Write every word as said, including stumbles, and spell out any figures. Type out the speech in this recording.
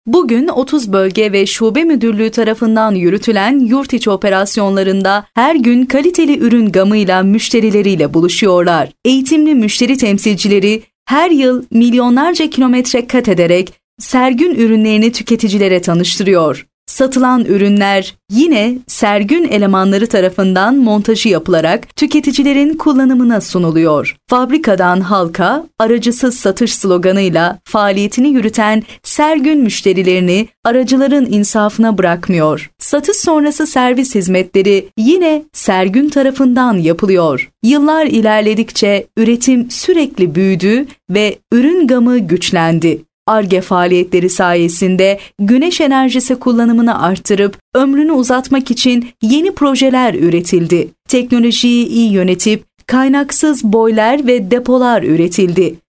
Bugün otuz bölge ve şube müdürlüğü tarafından yürütülen yurt içi operasyonlarında her gün kaliteli ürün gamıyla müşterileriyle buluşuyorlar. Eğitimli müşteri temsilcileri her yıl milyonlarca kilometre kat ederek Sergün ürünlerini tüketicilere tanıştırıyor. Satılan ürünler yine Sergün elemanları tarafından montajı yapılarak tüketicilerin kullanımına sunuluyor. Fabrikadan halka, aracısız satış sloganıyla faaliyetini yürüten Sergün müşterilerini aracıların insafına bırakmıyor. Satış sonrası servis hizmetleri yine Sergün tarafından yapılıyor. Yıllar ilerledikçe üretim sürekli büyüdü ve ürün gamı güçlendi. Ar-Ge faaliyetleri sayesinde güneş enerjisi kullanımını arttırıp ömrünü uzatmak için yeni projeler üretildi. Teknolojiyi iyi yönetip kaynaksız boylar ve depolar üretildi.